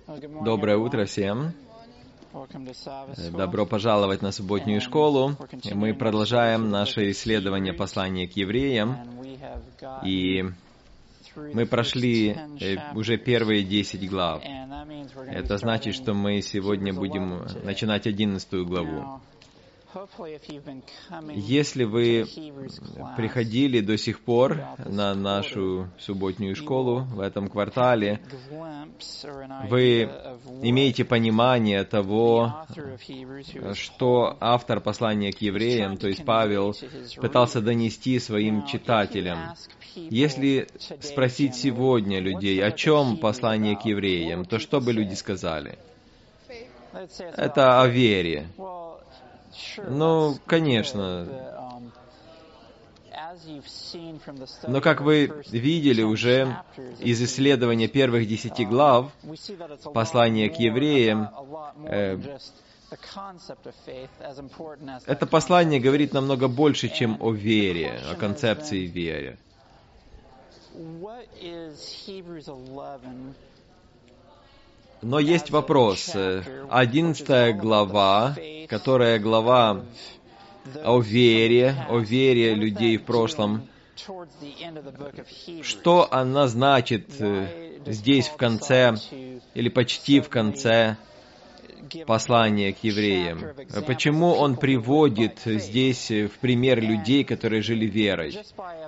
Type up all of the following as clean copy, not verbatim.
Доброе утро всем. Добро пожаловать на субботнюю школу. Мы продолжаем наше исследование послания к евреям. И мы прошли уже первые 10 глав. Это значит, что мы сегодня будем начинать 11 главу. Если вы приходили до сих пор на нашу субботнюю школу в этом квартале, вы имеете понимание того, что автор послания к евреям, то есть Павел, пытался донести своим читателям. Если спросить сегодня людей, о чем послание к евреям, то что бы люди сказали? Это о вере. Ну, конечно. Но как вы видели уже из исследования первых 10 глав послания к евреям, это послание говорит намного больше, чем о вере, о концепции веры. Но есть вопрос. 11 глава, которая глава о вере людей в прошлом, что она значит здесь в конце, или почти в конце послания к евреям? Почему он приводит здесь в пример людей, которые жили верой?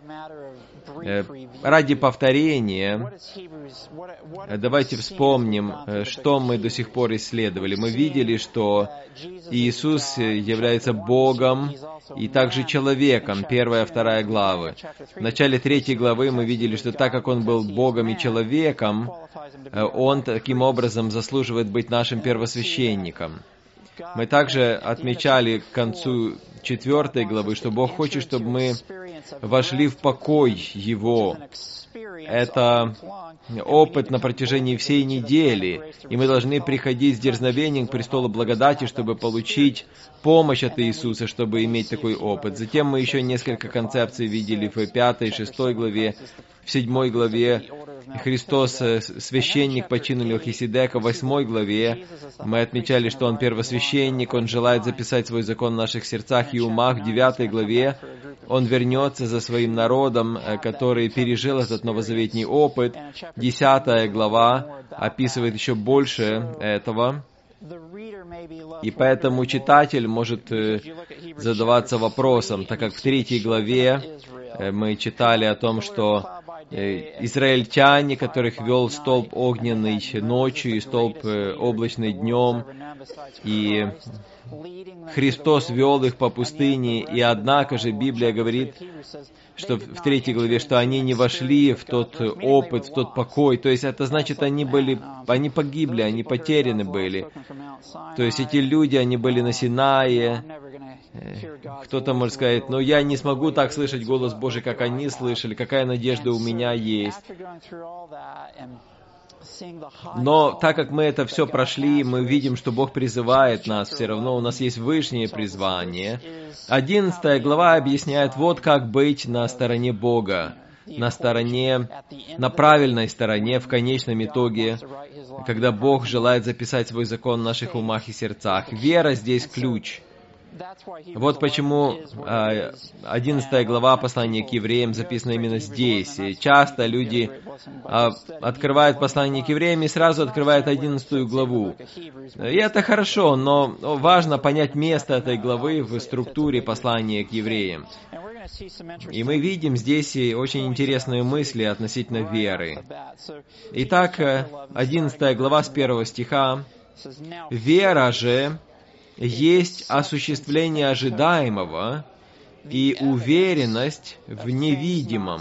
Ради повторения, давайте вспомним, что мы до сих пор исследовали. Мы видели, что Иисус является Богом и также человеком, 1-2 главы. В начале 3 главы мы видели, что так как Он был Богом и человеком, Он таким образом заслуживает быть нашим первосвященником. Мы также отмечали к концу 4 главы, что Бог хочет, чтобы мы вошли в покой Его. Это опыт на протяжении всей недели, и мы должны приходить с дерзновением к престолу благодати, чтобы получить помощь от Иисуса, чтобы иметь такой опыт. Затем мы еще несколько концепций видели в 5 и 6 главе, в 7 главе. Христос священник по чину Мелхиседека. В 8 главе мы отмечали, что Он первосвященник, Он желает записать свой закон в наших сердцах и умах. В 9 главе Он вернется за своим народом, который пережил этот новозаветний опыт. 10 глава описывает еще больше этого. И поэтому читатель может задаваться вопросом, так как в 3 главе мы читали о том, что израильтяне, которых вел столб огненный ночью и столб облачный днем, и Христос вел их по пустыне, и однако же Библия говорит, что в 3 главе, что они не вошли в тот опыт, в тот покой. То есть это значит, они погибли, они потеряны были. То есть эти люди, они были на Синае. Кто-то может сказать, я не смогу так слышать голос Божий, как они слышали, какая надежда у меня есть. Но так как мы это все прошли, мы видим, что Бог призывает нас, все равно у нас есть высшее призвание. 11 глава объясняет, вот как быть на стороне Бога, на правильной стороне, в конечном итоге, когда Бог желает записать свой закон в наших умах и сердцах. Вера здесь ключ. Вот почему 11 глава послания к евреям записана именно здесь. И часто люди открывают послание к евреям и сразу открывают 11 главу. И это хорошо, но важно понять место этой главы в структуре послания к евреям. И мы видим здесь очень интересные мысли относительно веры. Итак, 11 глава с 1 стиха. «Вера же есть осуществление ожидаемого и уверенность в невидимом»,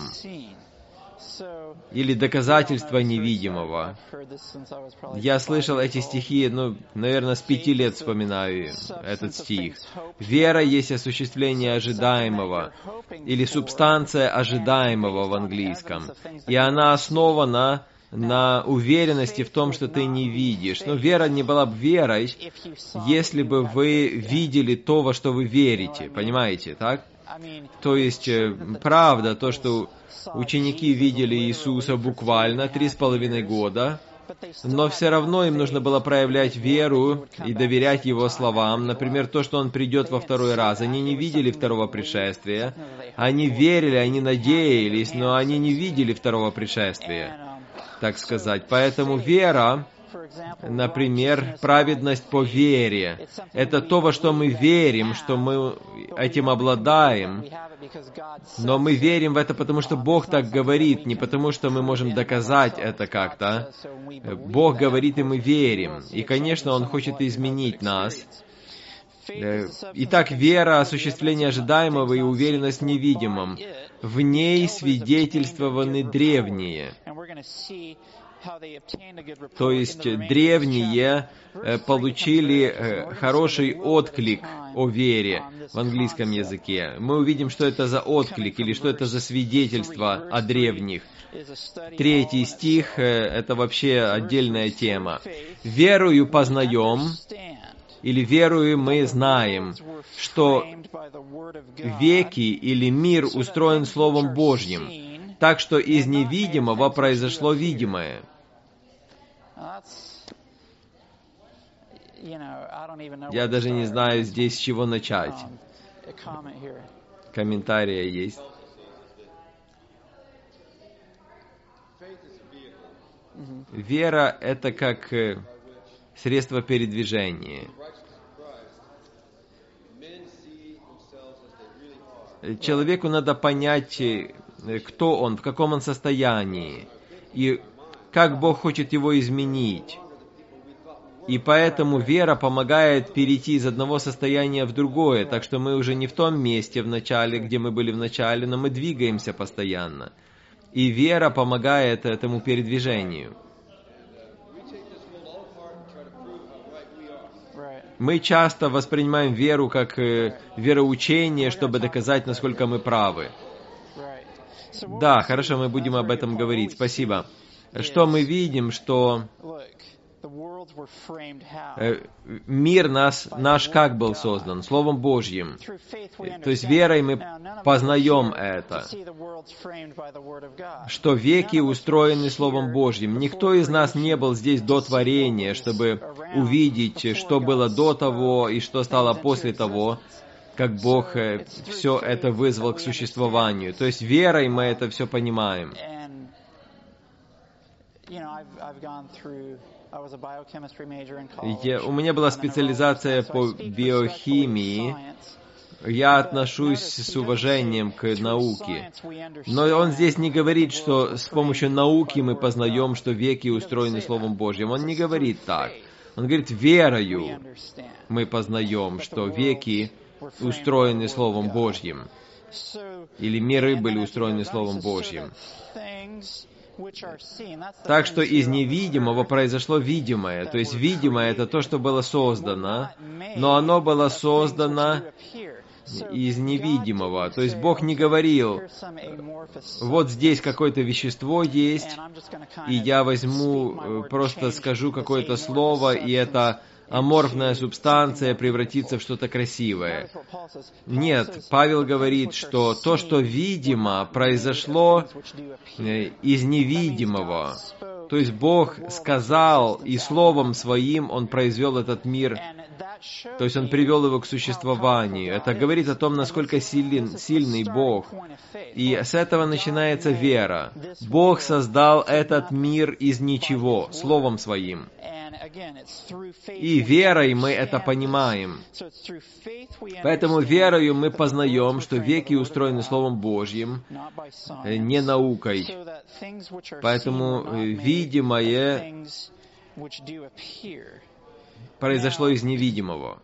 или доказательство невидимого. Я слышал эти стихи, наверное, с 5 лет вспоминаю этот стих. Вера есть осуществление ожидаемого, или субстанция ожидаемого в английском. И она основана на уверенности в том, что ты не видишь. Но вера не была бы верой, если бы вы видели то, во что вы верите. Понимаете, так? То есть, правда, то, что ученики видели Иисуса буквально 3,5 года, но все равно им нужно было проявлять веру и доверять Его словам. Например, то, что Он придет во второй раз. Они не видели второго пришествия. Они верили, они надеялись, но они не видели второго пришествия, так сказать. Поэтому вера, например, праведность по вере, это то, во что мы верим, что мы этим обладаем, но мы верим в это, потому что Бог так говорит, не потому что мы можем доказать это как-то. Бог говорит, и мы верим. И, конечно, Он хочет изменить нас. Итак, вера, осуществление ожидаемого и уверенность в невидимом. В ней свидетельствованы древние. То есть древние получили хороший отклик о вере в английском языке. Мы увидим, что это за отклик или что это за свидетельство о древних. 3 стих — это вообще отдельная тема. «Верою познаем», или «верою мы знаем», что веки или мир устроен Словом Божьим, так что из невидимого произошло видимое. Я даже не знаю здесь, с чего начать. Комментарии есть. Вера — это как средство передвижения. Человеку надо понять, кто он, в каком он состоянии, и как Бог хочет его изменить. И поэтому вера помогает перейти из одного состояния в другое, так что мы уже не в том месте в начале, где мы были в начале, но мы двигаемся постоянно. И вера помогает этому передвижению. Мы часто воспринимаем веру как вероучение, чтобы доказать, насколько мы правы. Да, хорошо, мы будем об этом говорить. Спасибо. Что мы видим, что мир наш как был создан? Словом Божьим. То есть верой мы познаем это, что веки устроены Словом Божьим. Никто из нас не был здесь до творения, чтобы увидеть, что было до того и что стало после того, как Бог все это вызвал к существованию. То есть верой мы это все понимаем. У меня была специализация по биохимии. Я отношусь с уважением к науке. Но он здесь не говорит, что с помощью науки мы познаем, что веки устроены Словом Божьим. Он не говорит так. Он говорит, верою мы познаем, что веки устроены Словом Божьим. Или миры были устроены Словом Божьим. Так что из невидимого произошло видимое. То есть видимое — это то, что было создано, но оно было создано из невидимого. То есть Бог не говорил, вот здесь какое-то вещество есть, и я возьму, просто скажу какое-то слово, и это аморфная субстанция превратится в что-то красивое. Нет, Павел говорит, что то, что видимо, произошло из невидимого. То есть Бог сказал, и Словом Своим Он произвел этот мир, то есть Он привел его к существованию. Это говорит о том, насколько сильный Бог. И с этого начинается вера. Бог создал этот мир из ничего, Словом Своим. И верой мы это понимаем. Поэтому верою мы познаем, что веки устроены Словом Божьим, не наукой. Поэтому видимое произошло из невидимого.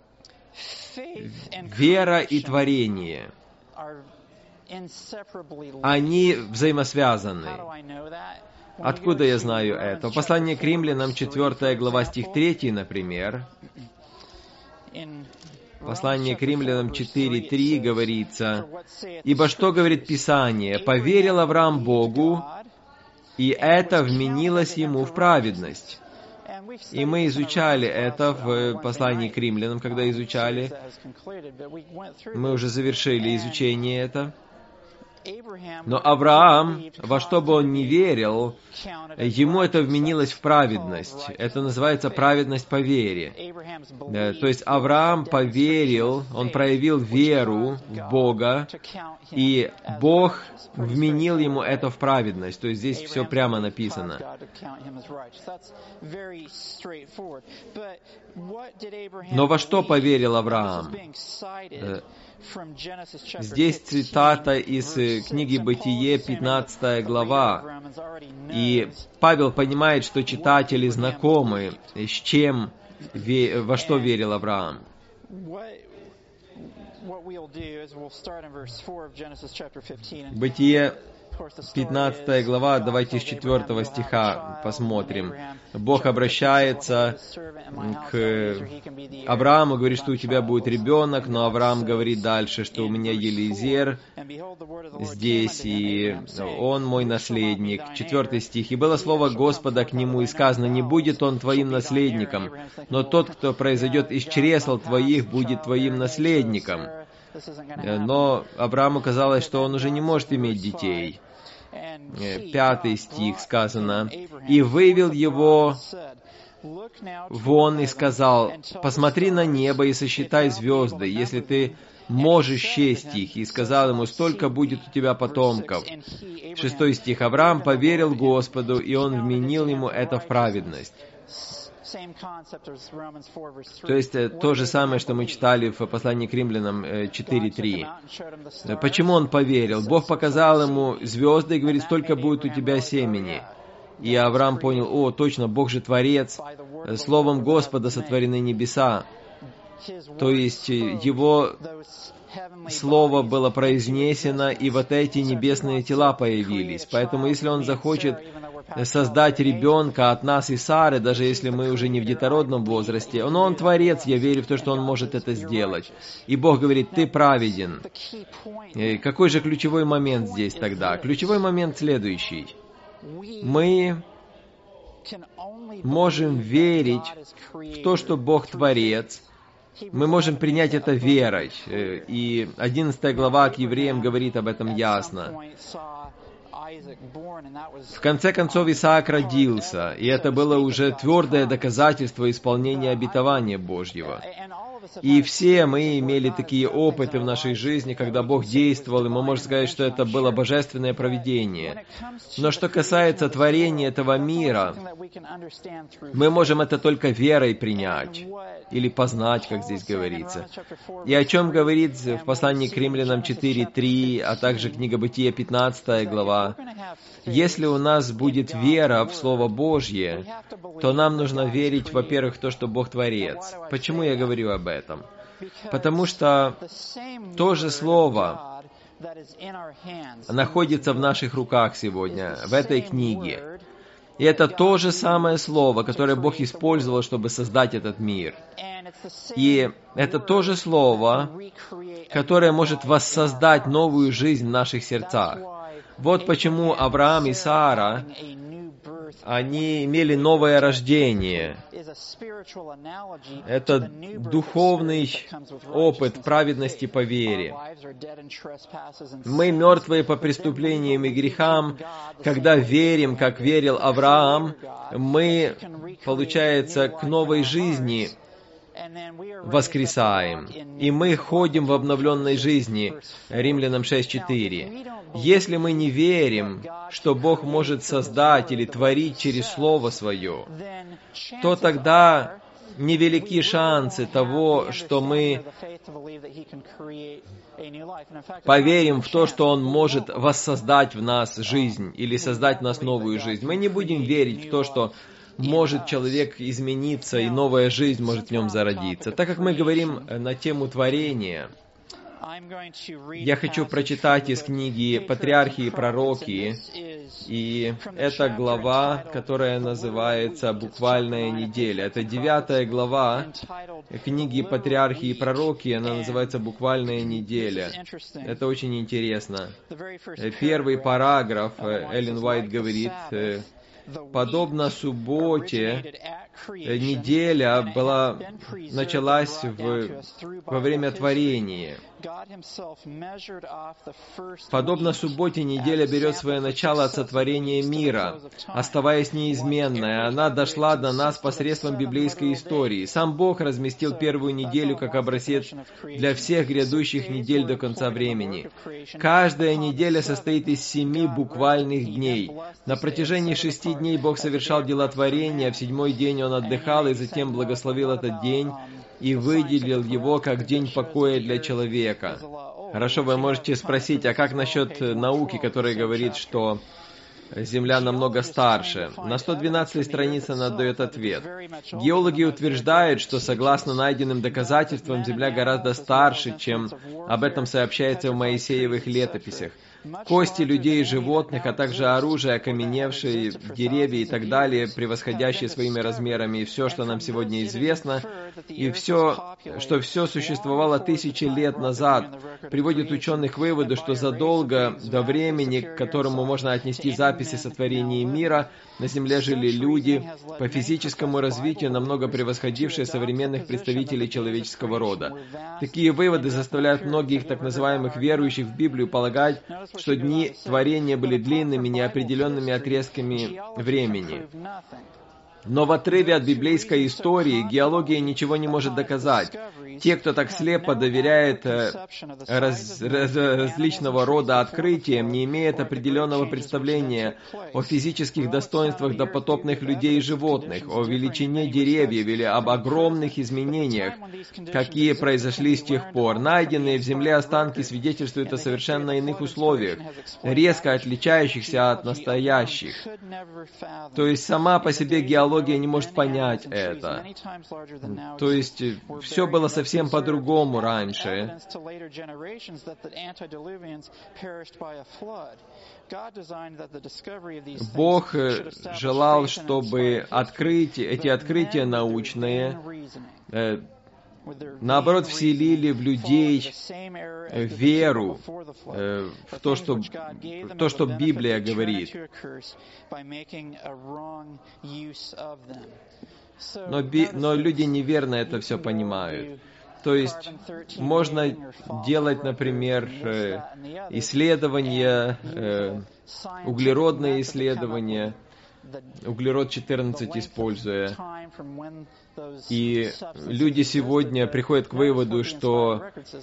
Вера и творение, они взаимосвязаны. Откуда я знаю это? В послании к Римлянам, 4 глава, стих 3, например. Послание к Римлянам 4:3 говорится, «Ибо что говорит Писание? Поверил Авраам Богу, и это вменилось ему в праведность». И мы изучали это в послании к Римлянам, когда изучали. Мы уже завершили изучение это. Но Авраам, во что бы он ни верил, ему это вменилось в праведность. Это называется праведность по вере. То есть Авраам поверил, он проявил веру в Бога, и Бог вменил ему это в праведность. То есть здесь все прямо написано. Но во что поверил Авраам? Здесь цитата из книги Бытие, 15 глава. И Павел понимает, что читатели знакомы, с чем, во что верил Авраам. Бытие, 15 глава, давайте с 4 стиха посмотрим. Бог обращается к Аврааму, говорит, что у тебя будет ребенок, но Авраам говорит дальше, что у меня Елизер здесь, и он мой наследник. 4 стих. «И было слово Господа к нему, и сказано, не будет он твоим наследником, но тот, кто произойдет из чресл твоих, будет твоим наследником». Но Аврааму казалось, что он уже не может иметь детей. 5 стих сказано, «И вывел его вон и сказал, посмотри на небо и сосчитай звезды, если ты можешь счесть их, и сказал ему, столько будет у тебя потомков». 6 стих, «Авраам поверил Господу, и он вменил ему это в праведность». То есть то же самое, что мы читали в послании к Римлянам 4:3. Почему он поверил? Бог показал ему звезды и говорит, столько будет у тебя семени. И Авраам понял, о, точно, Бог же Творец, словом Господа сотворены небеса. То есть его слово было произнесено, и вот эти небесные тела появились. Поэтому если он захочет создать ребенка от нас и Сары, даже если мы уже не в детородном возрасте, но он Творец, я верю в то, что он может это сделать. И Бог говорит, ты праведен. И какой же ключевой момент здесь тогда? Ключевой момент следующий. Мы можем верить в то, что Бог Творец. Мы можем принять это верой. И 11 глава к евреям говорит об этом ясно. В конце концов, Исаак родился, и это было уже твердое доказательство исполнения обетования Божьего. И все мы имели такие опыты в нашей жизни, когда Бог действовал, и мы можем сказать, что это было божественное провидение. Но что касается творения этого мира, мы можем это только верой принять, или познать, как здесь говорится. И о чем говорит в послании к Римлянам 4:3, а также книга Бытия 15 глава. Если у нас будет вера в Слово Божье, то нам нужно верить, во-первых, в то, что Бог Творец. Почему я говорю об этом? Потому что то же Слово находится в наших руках сегодня, в этой книге. И это то же самое Слово, которое Бог использовал, чтобы создать этот мир. И это то же Слово, которое может воссоздать новую жизнь в наших сердцах. Вот почему Авраам и Сара, они имели новое рождение. Это духовный опыт праведности по вере. Мы мертвые по преступлениям и грехам. Когда верим, как верил Авраам, мы, получается, к новой жизни воскресаем, и мы ходим в обновленной жизни. Римлянам 6:4. Если мы не верим, что Бог может создать или творить через Слово Свое, то тогда невелики шансы того, что мы поверим в то, что Он может воссоздать в нас жизнь или создать в нас новую жизнь. Мы не будем верить в то, что может человек измениться, и новая жизнь может в нем зародиться. Так как мы говорим на тему творения, я хочу прочитать из книги «Патриархи и пророки», и это глава, которая называется «Буквальная неделя». Это 9 глава книги «Патриархи и пророки», она называется «Буквальная неделя». Это очень интересно. Первый параграф, Эллен Уайт говорит, подобно субботе, неделя началась во время творения. Подобно субботе, неделя берет свое начало от сотворения мира, оставаясь неизменной. Она дошла до нас посредством библейской истории. Сам Бог разместил первую неделю как образец для всех грядущих недель до конца времени. Каждая неделя состоит из 7 буквальных дней. На протяжении 6 дней Бог совершал дела творения, а в 7-й день Он отдыхал и затем благословил этот день и выделил его как день покоя для человека. Хорошо, вы можете спросить, а как насчет науки, которая говорит, что Земля намного старше? На 112-й странице она дает ответ. Геологи утверждают, что согласно найденным доказательствам Земля гораздо старше, чем об этом сообщается в Моисеевых летописях. Кости людей и животных, а также оружие, окаменевшие деревья и так далее, превосходящие своими размерами, и все, что нам сегодня известно, и все, что все существовало тысячи лет назад, приводит ученых к выводу, что задолго до времени, к которому можно отнести записи сотворения мира, на Земле жили люди, по физическому развитию намного превосходившие современных представителей человеческого рода. Такие выводы заставляют многих так называемых верующих в Библию полагать, что дни творения были длинными, неопределенными отрезками времени. Но в отрыве от библейской истории геология ничего не может доказать. Те, кто так слепо доверяет различного рода открытиям, не имеют определенного представления о физических достоинствах допотопных людей и животных, о величине деревьев или об огромных изменениях, какие произошли с тех пор. Найденные в земле останки свидетельствуют о совершенно иных условиях, резко отличающихся от настоящих. То есть сама по себе геология не может понять это. То есть все было совсем по-другому раньше. Бог желал, чтобы эти открытия научные, наоборот, вселили в людей веру в то, что Библия говорит. Но люди неверно это все понимают. То есть можно делать, например, исследования, углеродные исследования, углерод-14 используя. И люди сегодня приходят к выводу, что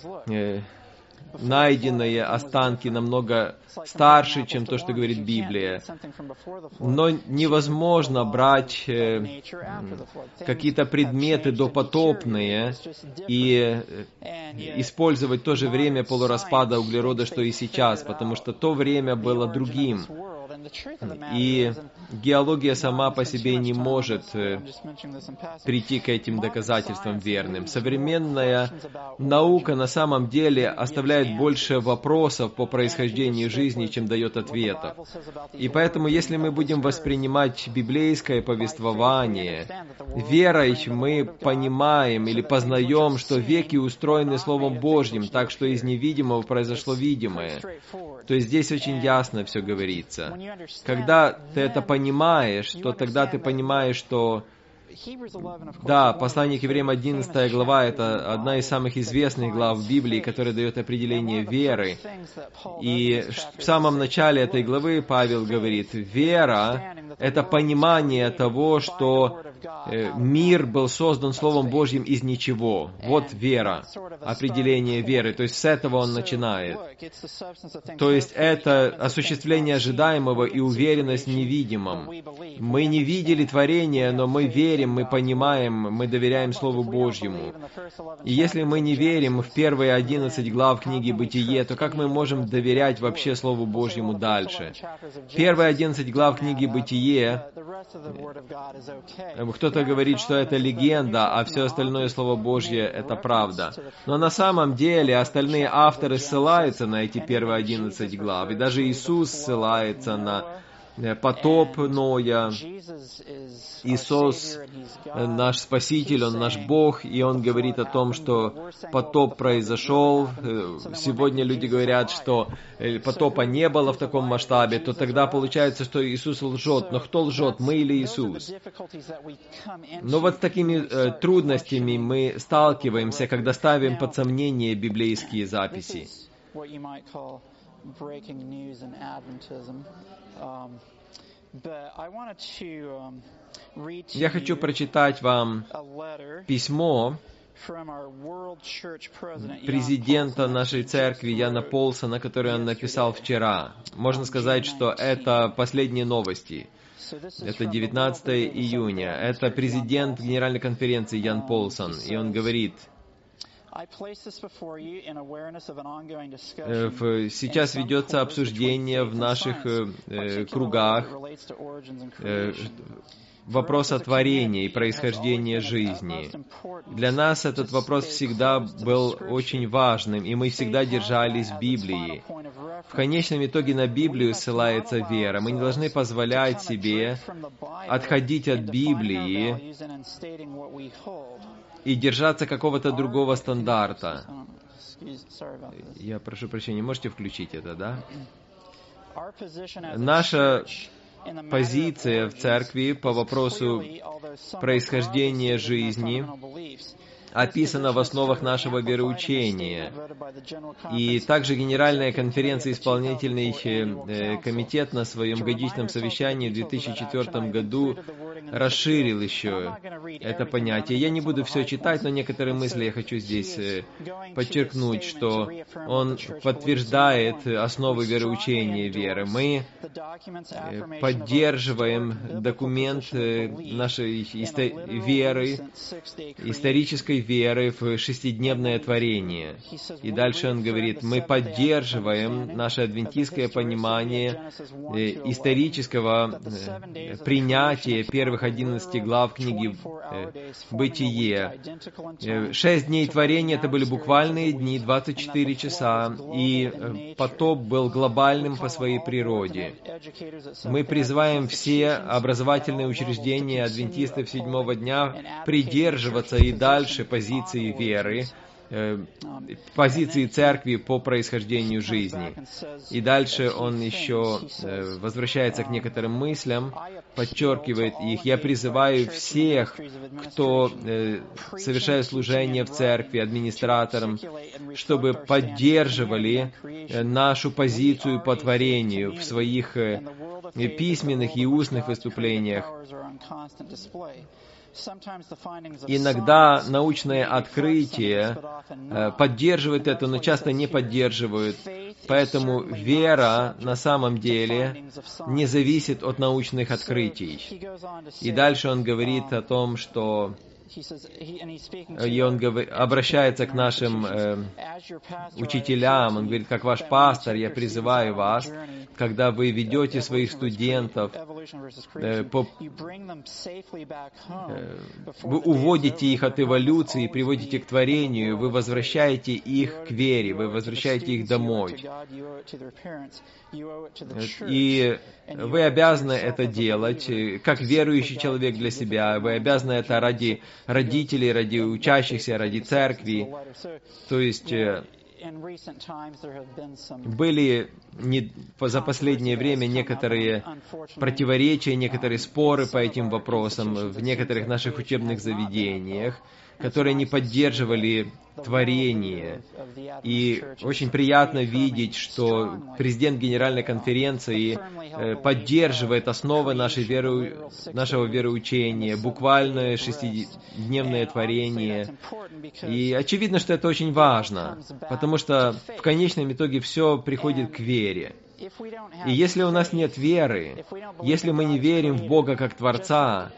найденные останки намного старше, чем то, что говорит Библия. Но невозможно брать какие-то предметы допотопные и использовать то же время полураспада углерода, что и сейчас, потому что то время было другим. И геология сама по себе не может прийти к этим доказательствам верным. Современная наука на самом деле оставляет больше вопросов по происхождению жизни, чем дает ответов. И поэтому, если мы будем воспринимать библейское повествование, верой мы понимаем или познаем, что веки устроены Словом Божьим, так что из невидимого произошло видимое. То есть здесь очень ясно все говорится. Когда ты это понимаешь, то тогда ты понимаешь, что да, послание к Евреям 11 глава — это одна из самых известных глав в Библии, которая дает определение веры. И в самом начале этой главы Павел говорит, вера — это понимание того, что мир был создан Словом Божьим из ничего. Вот вера, определение веры. То есть с этого он начинает. То есть это осуществление ожидаемого и уверенность в невидимом. Мы не видели творения, но мы верим, мы понимаем, мы доверяем Слову Божьему. И если мы не верим в первые 11 глав книги «Бытие», то как мы можем доверять вообще Слову Божьему дальше? Первые 11 глав книги «Бытие», кто-то говорит, что это легенда, а все остальное Слово Божье — это правда. Но на самом деле остальные авторы ссылаются на эти первые 11 глав, и даже Иисус ссылается на потоп Ноя. Иисус наш Спаситель, Он наш Бог, и Он говорит о том, что потоп произошел. Сегодня люди говорят, что потопа не было в таком масштабе, то тогда получается, что Иисус лжет. Но кто лжет, мы или Иисус? Но вот с такими трудностями мы сталкиваемся, когда ставим под сомнение библейские записи. Я хочу прочитать вам письмо президента нашей церкви Яна Полсона, которое он написал вчера. Можно сказать, что это последние новости. Это 19 июня. Это президент Генеральной конференции Ян Полсон, и он говорит: сейчас ведется обсуждение в наших кругах вопроса творения и происхождения жизни. Для нас этот вопрос всегда был очень важным, и мы всегда держались в Библии. В конечном итоге на Библию ссылается вера. Мы не должны позволять себе отходить от Библии и держаться какого-то другого стандарта. Я прошу прощения, можете включить это, да? Наша позиция в церкви по вопросу происхождения жизни описана в основах нашего вероучения. И также Генеральная конференция, исполнительный комитет на своем годичном совещании в 2004 году расширил еще это понятие. Я не буду все читать, но некоторые мысли я хочу здесь подчеркнуть, что он подтверждает основы вероучения веры. Мы поддерживаем документ нашей веры, исторической веры в шестидневное творение. И дальше он говорит: мы поддерживаем наше адвентистское понимание исторического принятия первых 11 глав книги «Бытие». 6 дней творения — это были буквальные дни, 24 часа, и потоп был глобальным по своей природе. Мы призываем все образовательные учреждения адвентистов седьмого дня придерживаться и дальше позиции веры, позиции церкви по происхождению жизни. И дальше он еще возвращается к некоторым мыслям, подчеркивает их. Я призываю всех, кто совершает служение в церкви, администраторам, чтобы поддерживали нашу позицию по творению в своих письменных и устных выступлениях. Иногда научные открытия поддерживают это, но часто не поддерживают. Поэтому вера на самом деле не зависит от научных открытий. И дальше он говорит о том, что и он обращается к нашим учителям, он говорит: как ваш пастор, я призываю вас, когда вы ведете своих студентов, вы уводите их от эволюции, приводите к творению, вы возвращаете их к вере, вы возвращаете их домой. И вы обязаны это делать, как верующий человек для себя, вы обязаны это ради родителей, ради учащихся, ради церкви. То есть были за последнее время некоторые противоречия, некоторые споры по этим вопросам в некоторых наших учебных заведениях, которые не поддерживали творение. И очень приятно видеть, что президент Генеральной конференции поддерживает основы нашего вероучения, буквальное шестидневное творение. И очевидно, что это очень важно, потому что в конечном итоге все приходит к вере. И если у нас нет веры, если мы не верим в Бога как Творца,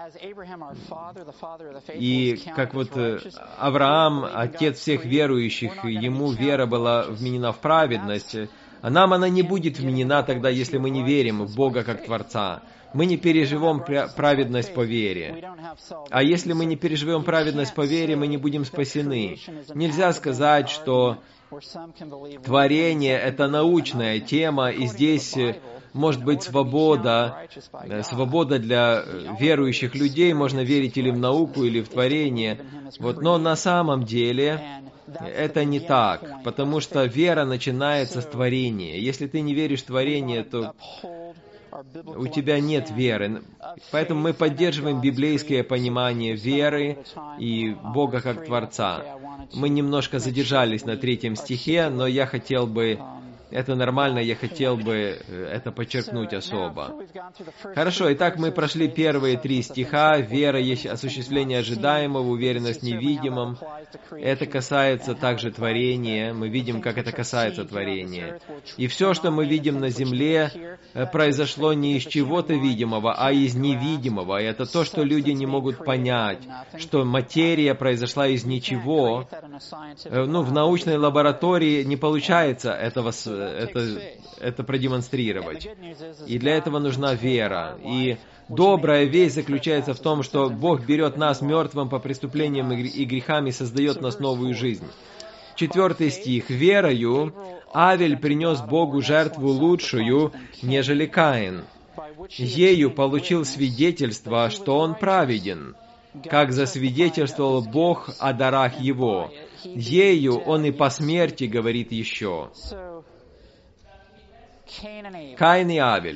и как вот Авраам, отец всех верующих, ему вера была вменена в праведность, а нам она не будет вменена тогда, если мы не верим в Бога как Творца. Мы не переживем праведность по вере. А если мы не переживем праведность по вере, мы не будем спасены. Нельзя сказать, что творение — это научная тема, и здесь может быть свобода для верующих людей, можно верить или в науку, или в творение. Но на самом деле это не так, потому что вера начинается с творения. Если ты не веришь в творение, то у тебя нет веры. Поэтому мы поддерживаем библейское понимание веры и Бога как Творца. Мы немножко задержались на 3 стихе, но я хотел бы... Это нормально, я хотел бы это подчеркнуть особо. Хорошо, итак, мы прошли первые 3 стиха. Вера есть осуществление ожидаемого, уверенность в невидимом. Это касается также творения. Мы видим, как это касается творения. И все, что мы видим на земле, произошло не из чего-то видимого, а из невидимого. И это то, что люди не могут понять, что материя произошла из ничего. В научной лаборатории не получается это продемонстрировать. И для этого нужна вера. И добрая весть заключается в том, что Бог берет нас мертвым по преступлениям и грехам и создает нас новую жизнь. 4 стих. «Верою Авель принес Богу жертву лучшую, нежели Каин. Ею получил свидетельство, что он праведен, как засвидетельствовал Бог о дарах его. Ею он и по смерти говорит еще». Каин и Авель.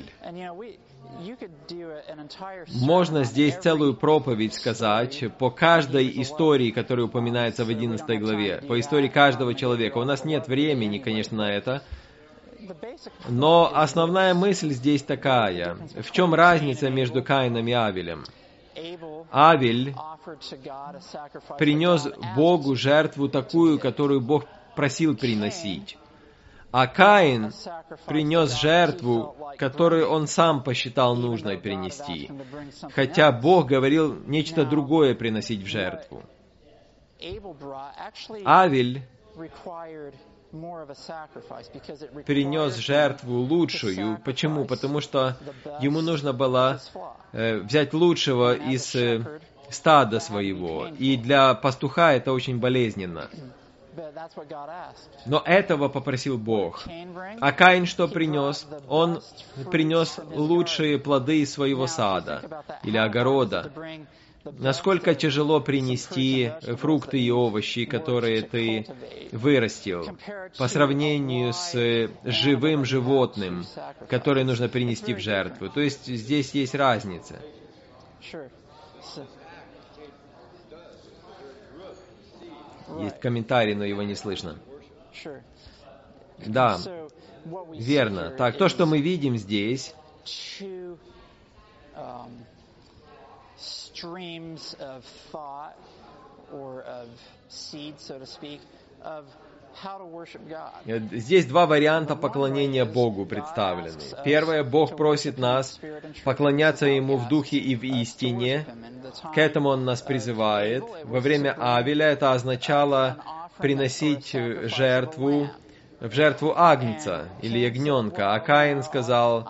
Можно здесь целую проповедь сказать по каждой истории, которая упоминается в 11 главе, по истории каждого человека. У нас нет времени, конечно, на это. Но основная мысль здесь такая. В чем разница между Каином и Авелем? Авель принес Богу жертву такую, которую Бог просил приносить. А Каин принес жертву, которую он сам посчитал нужной принести, хотя Бог говорил нечто другое приносить в жертву. Авель принес жертву лучшую. Почему? Потому что ему нужно было взять лучшего из стада своего. И для пастуха это очень болезненно. Но этого попросил Бог. А Каин что принес? Он принес лучшие плоды из своего сада или огорода. Насколько тяжело принести фрукты и овощи, которые ты вырастил, по сравнению с живым животным, которое нужно принести в жертву. То есть здесь есть разница. Есть комментарий, но его не слышно. Да, верно. Так, то, что мы видим здесь, здесь 2 варианта поклонения Богу представлены. Первое, Бог просит нас поклоняться Ему в духе и в истине. К этому Он нас призывает. Во время Авеля это означало приносить в жертву агнца или ягненка. А Каин сказал,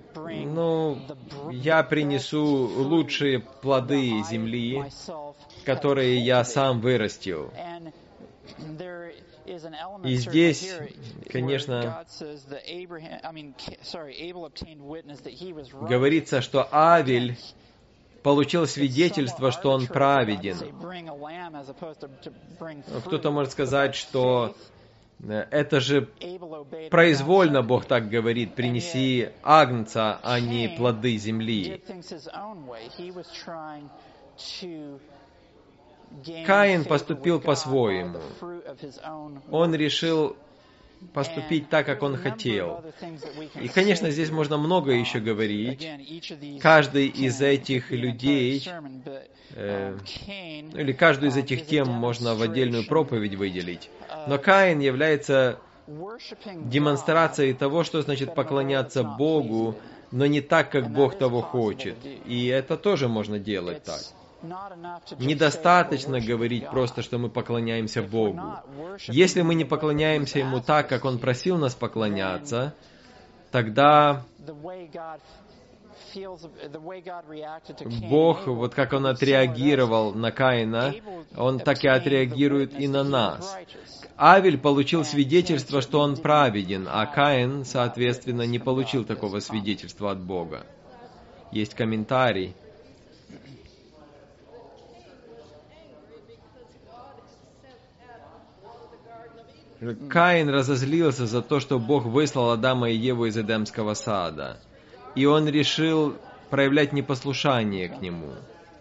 я принесу лучшие плоды земли, которые я сам вырастил. И здесь, конечно, говорится, что Авель получил свидетельство, что он праведен. Кто-то может сказать, что это же произвольно Бог так говорит, принеси агнца, а не плоды земли. Каин поступил по-своему. Он решил поступить так, как он хотел. И, конечно, здесь можно много еще говорить. Каждый из этих людей, или каждую из этих тем можно в отдельную проповедь выделить. Но Каин является демонстрацией того, что значит поклоняться Богу, но не так, как Бог того хочет. И это тоже можно делать так. Недостаточно говорить просто, что мы поклоняемся Богу. Если мы не поклоняемся Ему так, как Он просил нас поклоняться, тогда Бог, вот как Он отреагировал на Каина, он так и отреагирует и на нас. Авель получил свидетельство, что он праведен, а Каин, соответственно, не получил такого свидетельства от Бога. Есть комментарий. Каин разозлился за то, что Бог выслал Адама и Еву из Эдемского сада, и он решил проявлять непослушание к нему.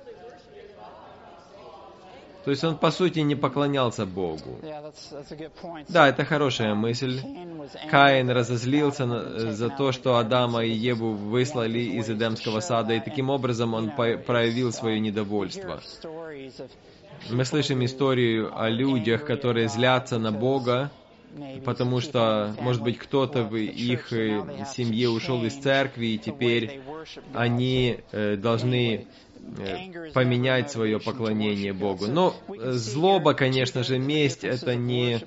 То есть он, по сути, не поклонялся Богу. Да, это хорошая мысль. Каин разозлился за то, что Адама и Еву выслали из Эдемского сада, и таким образом он проявил свое недовольство. Мы слышим историю о людях, которые злятся на Бога, потому что, может быть, кто-то в их семье ушел из церкви, и теперь они должны поменять свое поклонение Богу. Но злоба, конечно же, месть, это не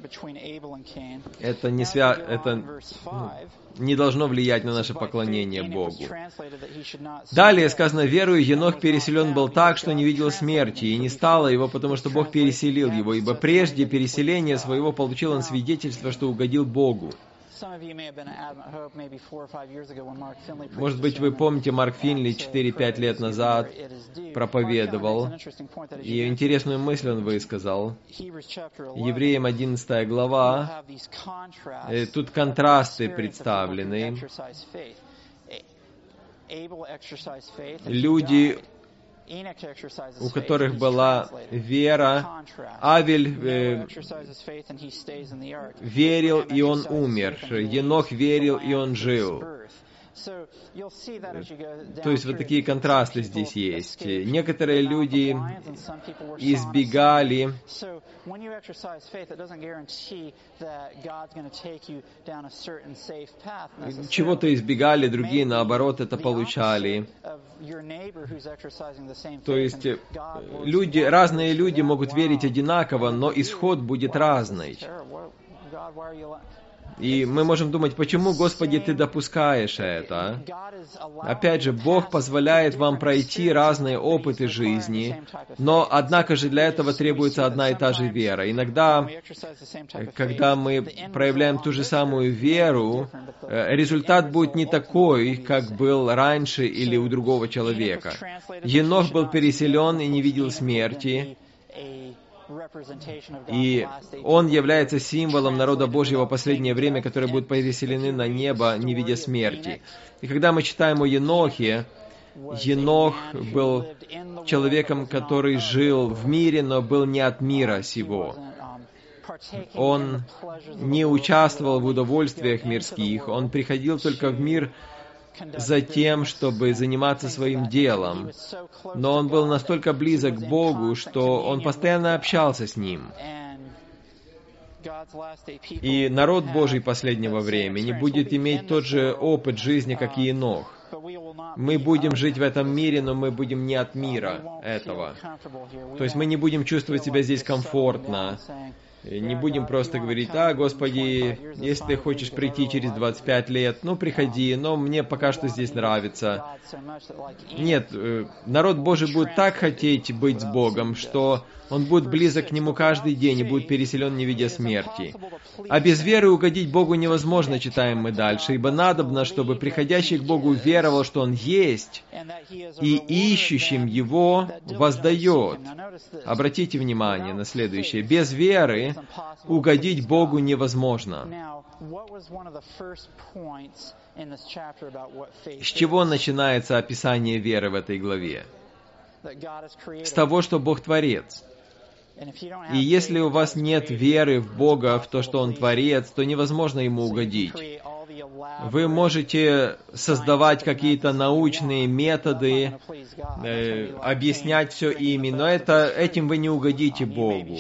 должно влиять на наше поклонение Богу. Далее сказано: «Верою Енох переселен был так, что не видел смерти, и не стало его, потому что Бог переселил его, ибо прежде переселения своего получил он свидетельство, что угодил Богу». Может быть, вы помните, Марк Финли 4-5 лет назад проповедовал, и интересную мысль он высказал. Евреям 11 глава, тут контрасты представлены. Люди, у которых была вера. Авель верил, и он умер. Енох верил, и он жил. То есть вот такие контрасты здесь есть. Некоторые люди избегали чего-то избегали, другие, наоборот, это получали. То есть разные люди могут верить одинаково, но исход будет разный. И мы можем думать, почему, Господи, Ты допускаешь это? Опять же, Бог позволяет вам пройти разные опыты жизни, но, однако же, для этого требуется одна и та же вера. Иногда, когда мы проявляем ту же самую веру, результат будет не такой, как был раньше или у другого человека. Енох был переселен и не видел смерти, и он является символом народа Божьего в последнее время, которые будут переселены на небо, не видя смерти. И когда мы читаем о Енохе, Енох был человеком, который жил в мире, но был не от мира сего. Он не участвовал в удовольствиях мирских, он приходил только в мир за тем, чтобы заниматься своим делом. Но он был настолько близок к Богу, что он постоянно общался с Ним. И народ Божий последнего времени будет иметь тот же опыт жизни, как и Енох. Мы будем жить в этом мире, но мы будем не от мира этого. То есть мы не будем чувствовать себя здесь комфортно. Не будем просто говорить: Господи, если Ты хочешь прийти через 25 лет, приходи, но мне пока что здесь нравится. Нет, народ Божий будет так хотеть быть с Богом, что он будет близок к Нему каждый день и будет переселен, не видя смерти. А без веры угодить Богу невозможно, читаем мы дальше, ибо надобно, чтобы приходящий к Богу веровал, что Он есть, и ищущим Его воздает. Обратите внимание на следующее. Без веры угодить Богу невозможно. С чего начинается описание веры в этой главе? С того, что Бог Творец. И если у вас нет веры в Бога, в то, что Он Творец, то невозможно Ему угодить. Вы можете создавать какие-то научные методы, объяснять все ими, но этим вы не угодите Богу.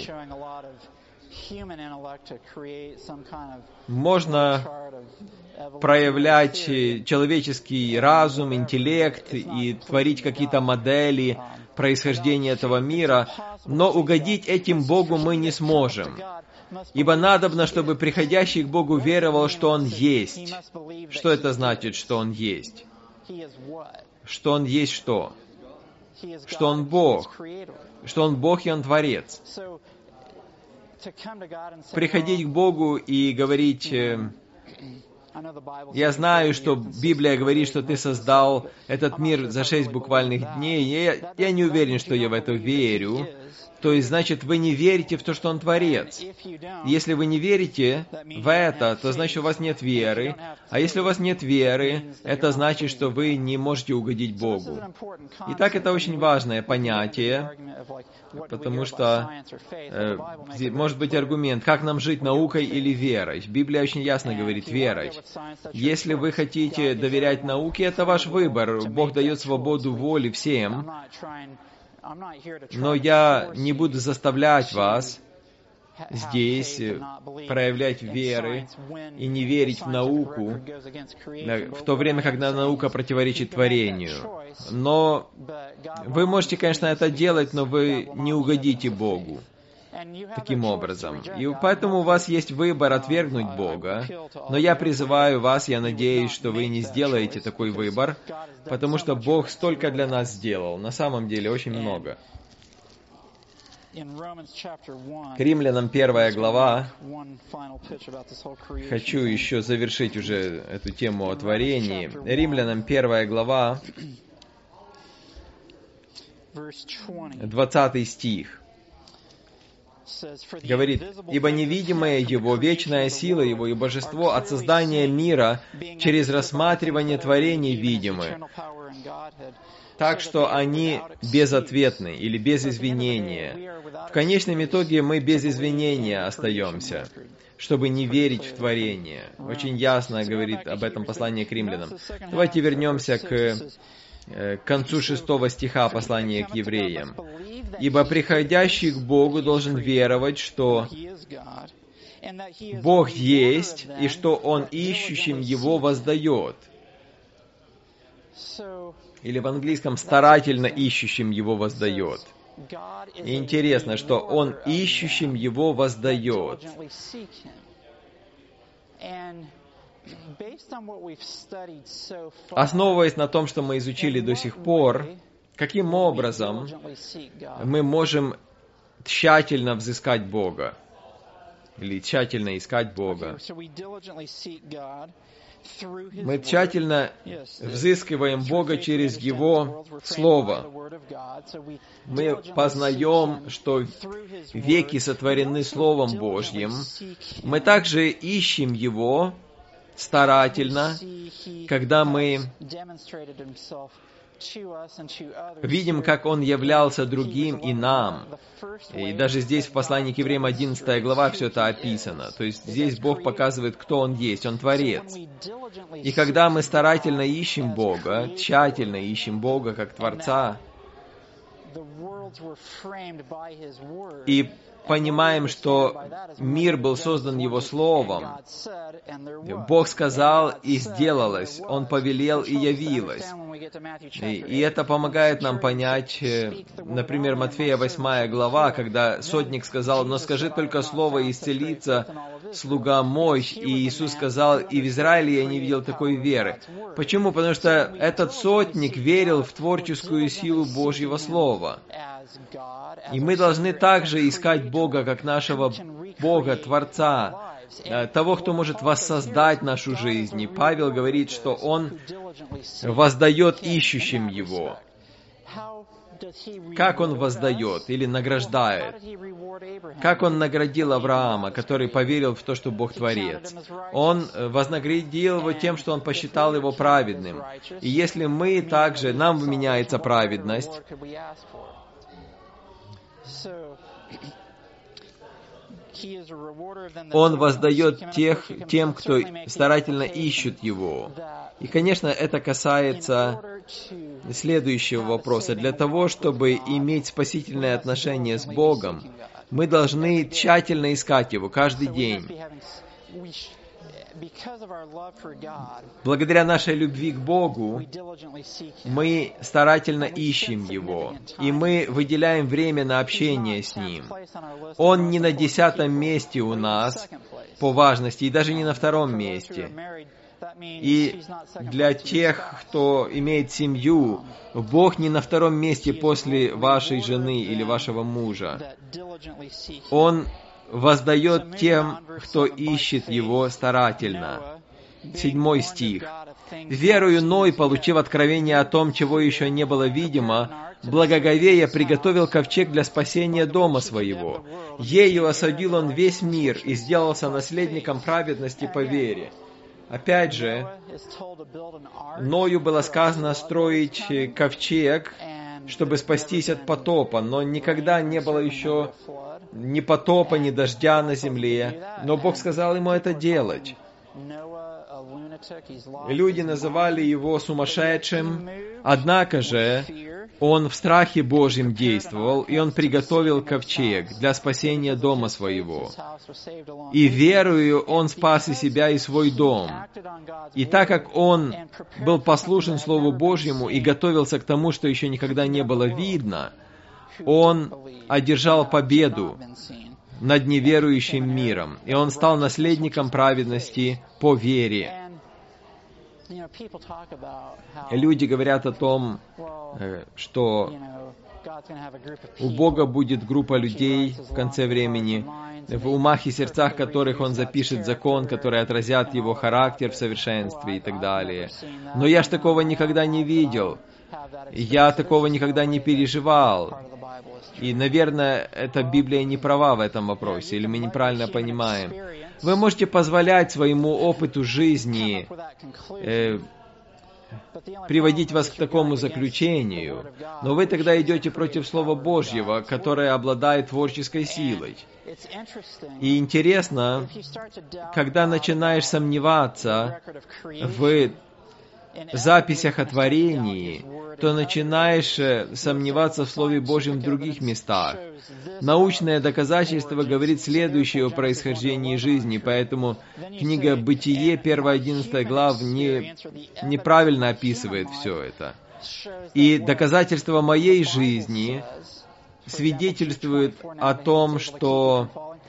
Можно проявлять человеческий разум, интеллект и творить какие-то модели происхождения этого мира, но угодить этим Богу мы не сможем. Ибо надобно, чтобы приходящий к Богу веровал, что Он есть. Что это значит, что Он есть? Что Он есть что? что Он Бог, и Он Творец. Приходить к Богу и говорить: я знаю, что Библия говорит, что Ты создал этот мир за 6 буквальных дней, я не уверен, что я в это верю. То есть, значит, вы не верите в то, что Он Творец. Если вы не верите в это, то значит, у вас нет веры. А если у вас нет веры, это значит, что вы не можете угодить Богу. Итак, это очень важное понятие, потому что может быть аргумент, как нам жить, наукой или верой. Библия очень ясно говорит: верой. Если вы хотите доверять науке, это ваш выбор. Бог дает свободу воли всем. Но я не буду заставлять вас здесь проявлять веры и не верить в науку, в то время, когда наука противоречит творению. Но вы можете, конечно, это делать, но вы не угодите Богу таким образом. И поэтому у вас есть выбор отвергнуть Бога. Но я призываю вас, я надеюсь, что вы не сделаете такой выбор, потому что Бог столько для нас сделал. На самом деле, очень много. К Римлянам 1 глава. Хочу еще завершить уже эту тему о творении. Римлянам 1 глава, 20 стих. Говорит: «Ибо невидимая Его, вечная сила Его и божество от создания мира через рассматривание творений видимы, так что они безответны или без извинения. В конечном итоге мы без извинения остаемся, чтобы не верить в творение». Очень ясно говорит об этом послание к римлянам. Давайте вернемся к концу 6 стиха послания к евреям. «Ибо приходящий к Богу должен веровать, что Бог есть, и что Он ищущим Его воздает». Или в английском «старательно ищущим Его воздает». И интересно, что Он ищущим Его воздает. Основываясь на том, что мы изучили до сих пор, каким образом мы можем тщательно взыскать Бога или тщательно искать Бога? Мы тщательно взыскиваем Бога через Его Слово. Мы познаем, что веки сотворены Словом Божьим. Мы также ищем Его старательно, когда мы видим, как Он являлся другим и нам. И даже здесь в послании к евреям 11 глава все это описано. То есть здесь Бог показывает, кто Он есть. Он Творец. И когда мы старательно ищем Бога, тщательно ищем Бога как Творца, и понимаем, что мир был создан Его Словом. Бог сказал, и сделалось. Он повелел, и явилось. И это помогает нам понять, например, Матфея 8 глава, когда сотник сказал: «Но скажи только слово, и исцелится слуга мой». И Иисус сказал: «И в Израиле я не видел такой веры». Почему? Потому что этот сотник верил в творческую силу Божьего Слова. И мы должны также искать Бога, как нашего Бога, Творца, того, кто может воссоздать нашу жизнь. И Павел говорит, что Он воздает ищущим Его. Как Он воздает или награждает? Как Он наградил Авраама, который поверил в то, что Бог Творец? Он вознаградил его тем, что Он посчитал его праведным. И если мы также, нам вменяется праведность, Он воздает тем, кто старательно ищет Его. И, конечно, это касается следующего вопроса. Для того, чтобы иметь спасительное отношение с Богом, мы должны тщательно искать Его каждый день. Благодаря нашей любви к Богу, мы старательно ищем Его, и мы выделяем время на общение с Ним. Он не на 10-м месте у нас по важности, и даже не на 2-м месте. И для тех, кто имеет семью, Бог не на втором месте после вашей жены или вашего мужа. Он воздает тем, кто ищет Его старательно. 7 стих. «Верою Ной, получив откровение о том, чего еще не было видимо, благоговея приготовил ковчег для спасения дома своего. Ею осадил он весь мир и сделался наследником праведности по вере». Опять же, Ною было сказано строить ковчег, чтобы спастись от потопа, но никогда не было еще ни потопа, ни дождя на земле. Но Бог сказал ему это делать. Люди называли его сумасшедшим, однако же он в страхе Божьем действовал, и он приготовил ковчег для спасения дома своего. И верою он спас и себя, и свой дом. И так как он был послушен Слову Божьему и готовился к тому, что еще никогда не было видно, он одержал победу над неверующим миром, и он стал наследником праведности по вере. Люди говорят о том, что у Бога будет группа людей в конце времени, в умах и сердцах которых Он запишет закон, который отразят Его характер в совершенстве и так далее. Но я ж такого никогда не видел. Я такого никогда не переживал. И, наверное, эта Библия не права в этом вопросе, или мы неправильно понимаем. Вы можете позволять своему опыту жизни приводить вас к такому заключению, но вы тогда идете против Слова Божьего, которое обладает творческой силой. И интересно, когда начинаешь сомневаться в записях о творении, то начинаешь сомневаться в Слове Божьем в других местах. Научное доказательство говорит следующее о происхождении жизни, поэтому книга «Бытие», 1-11 глав, неправильно описывает все это. И доказательство моей жизни свидетельствует о том, что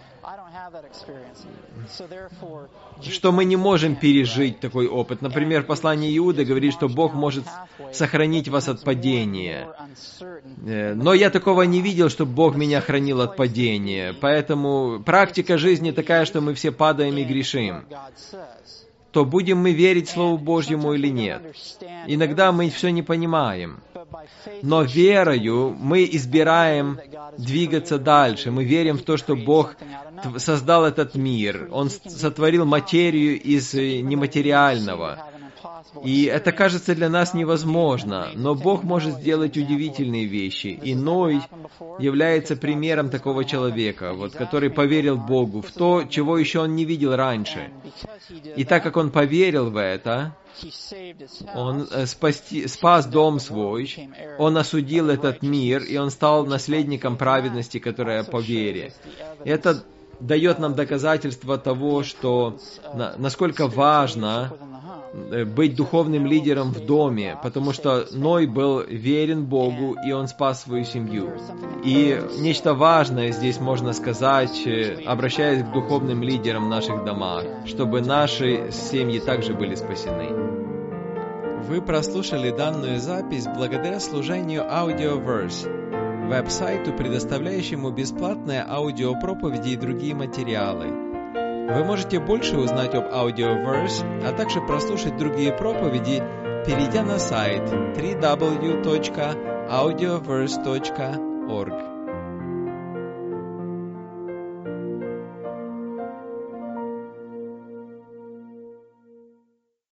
мы не можем пережить такой опыт. Например, послание Иуды говорит, что Бог может сохранить вас от падения. Но я такого не видел, чтобы Бог меня хранил от падения. Поэтому практика жизни такая, что мы все падаем и грешим. То будем мы верить Слову Божьему или нет. Иногда мы все не понимаем. Но верою мы избираем двигаться дальше. Мы верим в то, что Бог создал этот мир. Он сотворил материю из нематериального. И это кажется для нас невозможно, но Бог может сделать удивительные вещи. И Ной является примером такого человека, который поверил Богу в то, чего еще он не видел раньше. И так как он поверил в это, он спас дом свой, он осудил этот мир, и он стал наследником праведности, которая по вере. Это дает нам доказательство того, что насколько важно быть духовным лидером в доме, потому что Ной был верен Богу, и он спас свою семью. И нечто важное здесь можно сказать, обращаясь к духовным лидерам в наших домах, чтобы наши семьи также были спасены. Вы прослушали данную запись благодаря служению Audioverse, веб-сайту, предоставляющему бесплатные аудиопроповеди и другие материалы. Вы можете больше узнать об Audioverse, а также прослушать другие проповеди, перейдя на сайт www.audioverse.org.